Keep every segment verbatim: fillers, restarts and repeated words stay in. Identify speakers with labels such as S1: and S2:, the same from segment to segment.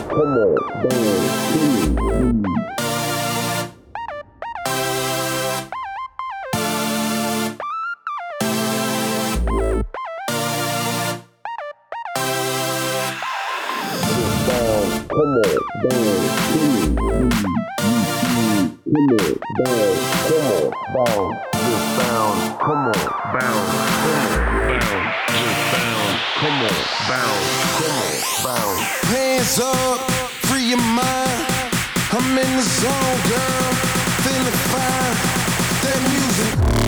S1: come on, down, come on. Come on, down, come on, come on, down, come on, down, just down, come on, down, come on, down, just down, come on, down, come on, down.
S2: Hands up, free your mind. I'm in the zone, girl, feeling fine. That music.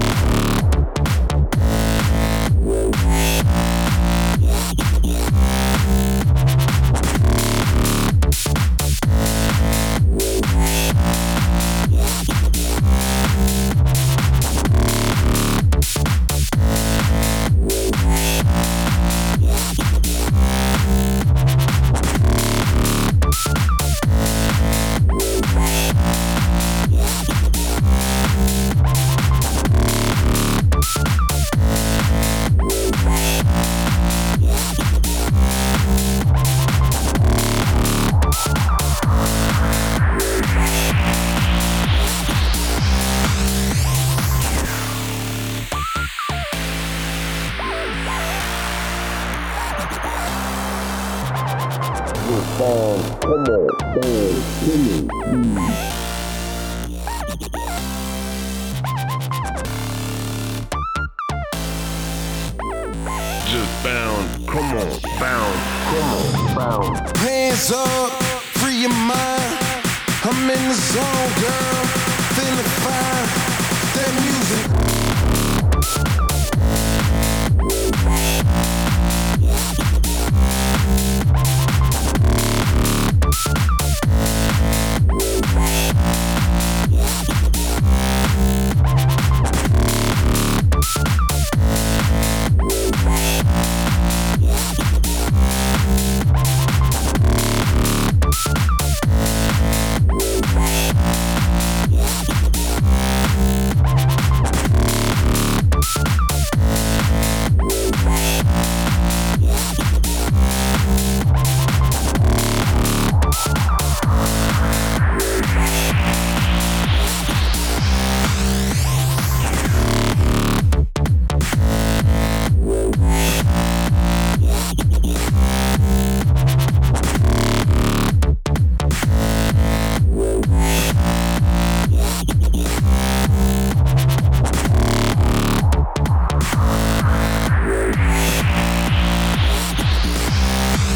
S1: Down, come on, down, come on. Just bound, come on, bound, come on, bound.
S2: Hands up, free your mind. I'm in the zone, girl, feeling fine. That music.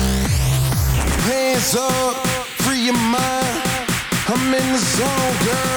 S2: Hands up, free your mind. I'm in the zone, girl.